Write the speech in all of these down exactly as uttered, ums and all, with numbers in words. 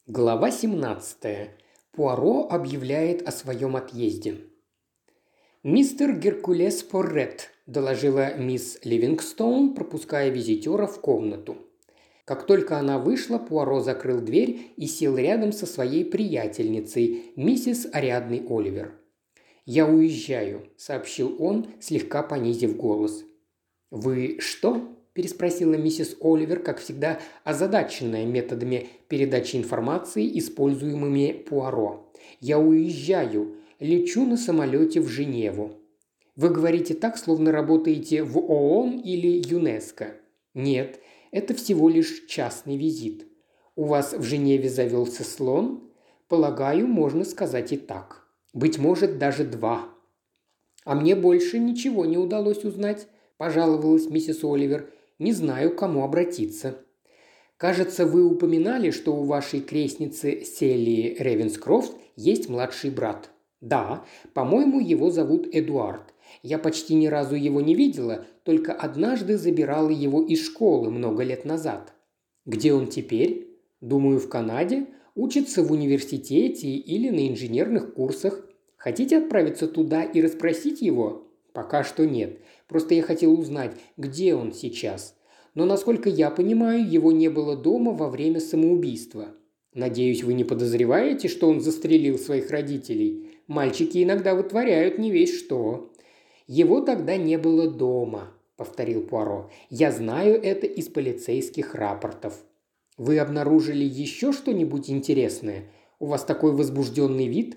Глава семнадцатая. Пуаро объявляет о своем отъезде. «Мистер Геркулес Поррет», – доложила мисс Ливингстоун, пропуская визитера в комнату. Как только она вышла, Пуаро закрыл дверь и сел рядом со своей приятельницей, миссис Ариадной Оливер. «Я уезжаю», – сообщил он, слегка понизив голос. «Вы что?» – переспросила миссис Оливер, как всегда озадаченная методами передачи информации, используемыми Пуаро. «Я уезжаю. Лечу на самолете в Женеву». «Вы говорите так, словно работаете в ООН или ЮНЕСКО». «Нет, это всего лишь частный визит». «У вас в Женеве завелся слон?» «Полагаю, можно сказать и так. Быть может, даже два». «А мне больше ничего не удалось узнать», – пожаловалась миссис Оливер. «Не знаю, к кому обратиться». «Кажется, вы упоминали, что у вашей крестницы Селии Ревенскрофт есть младший брат». «Да, по-моему, его зовут Эдуард. Я почти ни разу его не видела, только однажды забирала его из школы много лет назад». «Где он теперь?» «Думаю, в Канаде. Учится в университете или на инженерных курсах. Хотите отправиться туда и расспросить его?» «Пока что нет. Просто я хотел узнать, где он сейчас. Но, насколько я понимаю, его не было дома во время самоубийства». «Надеюсь, вы не подозреваете, что он застрелил своих родителей? Мальчики иногда вытворяют не весь что». «Его тогда не было дома», – повторил Пуаро. «Я знаю это из полицейских рапортов». «Вы обнаружили еще что-нибудь интересное? У вас такой возбужденный вид?»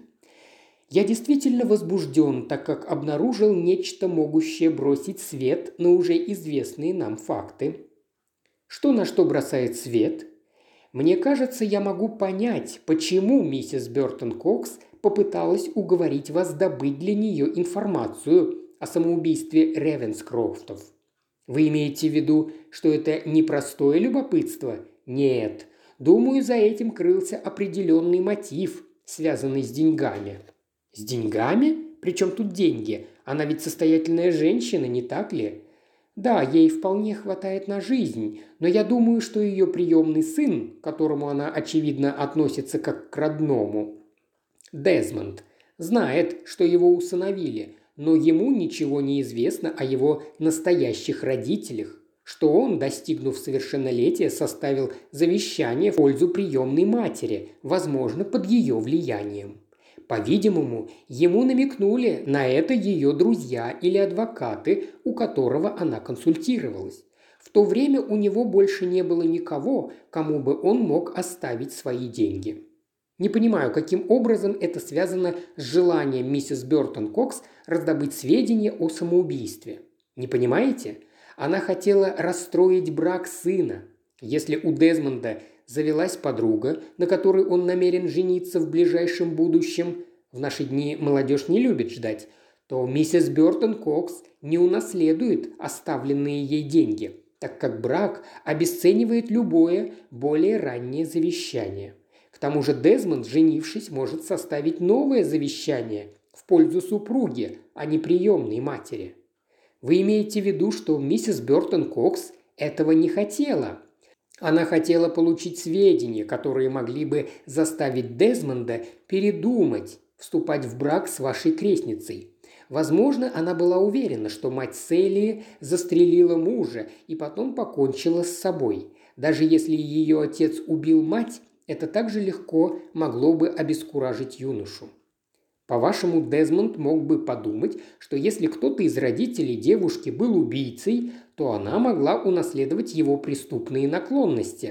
«Я действительно возбужден, так как обнаружил нечто, могущее бросить свет на уже известные нам факты». «Что на что бросает свет?» «Мне кажется, я могу понять, почему миссис Бёртон Кокс попыталась уговорить вас добыть для нее информацию о самоубийстве Ревенскрофтов». «Вы имеете в виду, что это непростое любопытство?» «Нет. Думаю, за этим крылся определенный мотив, связанный с деньгами». «С деньгами? Причем тут деньги? Она ведь состоятельная женщина, не так ли?» «Да, ей вполне хватает на жизнь, но я думаю, что ее приемный сын, к которому она, очевидно, относится как к родному, Дезмонд, знает, что его усыновили, но ему ничего не известно о его настоящих родителях, что он, достигнув совершеннолетия, составил завещание в пользу приемной матери, возможно, под ее влиянием. По-видимому, ему намекнули на это ее друзья или адвокаты, у которого она консультировалась. В то время у него больше не было никого, кому бы он мог оставить свои деньги. Не понимаю, каким образом это связано с желанием миссис Бёртон Кокс раздобыть сведения о самоубийстве. Не понимаете? Она хотела расстроить брак сына. Если у Дезмонда завелась подруга, на которой он намерен жениться в ближайшем будущем, в наши дни молодежь не любит ждать, то миссис Бёртон Кокс не унаследует оставленные ей деньги, так как брак обесценивает любое более раннее завещание. К тому же Дезмонд, женившись, может составить новое завещание в пользу супруги, а не приемной матери. Вы имеете в виду, что миссис Бёртон Кокс этого не хотела? Она хотела получить сведения, которые могли бы заставить Дезмонда передумать вступать в брак с вашей крестницей. Возможно, она была уверена, что мать Селии застрелила мужа и потом покончила с собой. Даже если ее отец убил мать, это также легко могло бы обескуражить юношу. По-вашему, Дезмонд мог бы подумать, что если кто-то из родителей девушки был убийцей, то она могла унаследовать его преступные наклонности.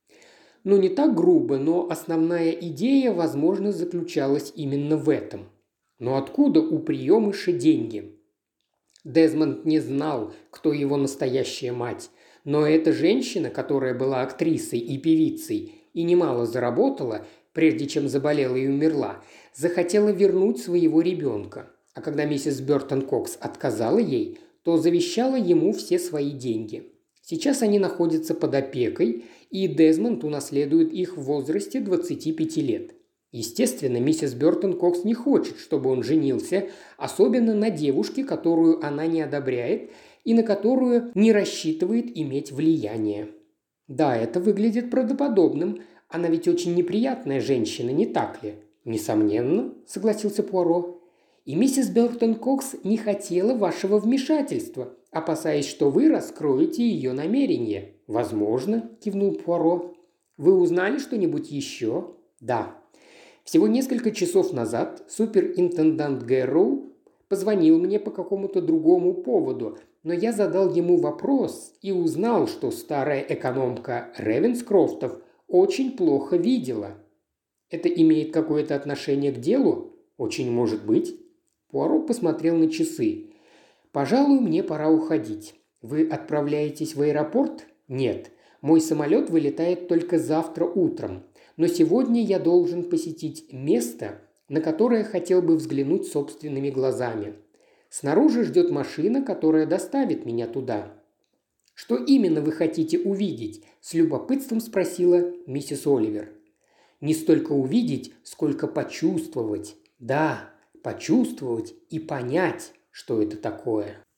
Ну, не так грубо, но основная идея, возможно, заключалась именно в этом. Но откуда у приемыша деньги? Дезмонд не знал, кто его настоящая мать, но эта женщина, которая была актрисой и певицей и немало заработала, прежде чем заболела и умерла, захотела вернуть своего ребенка. А когда миссис Бёртон Кокс отказала ей, то завещала ему все свои деньги. Сейчас они находятся под опекой, и Дезмонд унаследует их в возрасте двадцати пяти лет. Естественно, миссис Бёртон Кокс не хочет, чтобы он женился, особенно на девушке, которую она не одобряет и на которую не рассчитывает иметь влияние. Да, это выглядит правдоподобным. Она ведь очень неприятная женщина, не так ли?» «Несомненно», – согласился Пуаро. «И миссис Бёртон Кокс не хотела вашего вмешательства, опасаясь, что вы раскроете ее намерения». «Возможно», – кивнул Пуаро. «Вы узнали что-нибудь еще?» «Да. Всего несколько часов назад суперинтендант Гэрроу позвонил мне по какому-то другому поводу, но я задал ему вопрос и узнал, что старая экономка Ревенскрофтов очень плохо видела. Это имеет какое-то отношение к делу? Очень может быть». Пуаро посмотрел на часы. «Пожалуй, мне пора уходить. Вы отправляетесь в аэропорт?» «Нет. Мой самолет вылетает только завтра утром. Но сегодня я должен посетить место, на которое хотел бы взглянуть собственными глазами. Снаружи ждет машина, которая доставит меня туда». «Что именно вы хотите увидеть?» – с любопытством спросила миссис Оливер. «Не столько увидеть, сколько почувствовать. Да, почувствовать и понять, что это такое».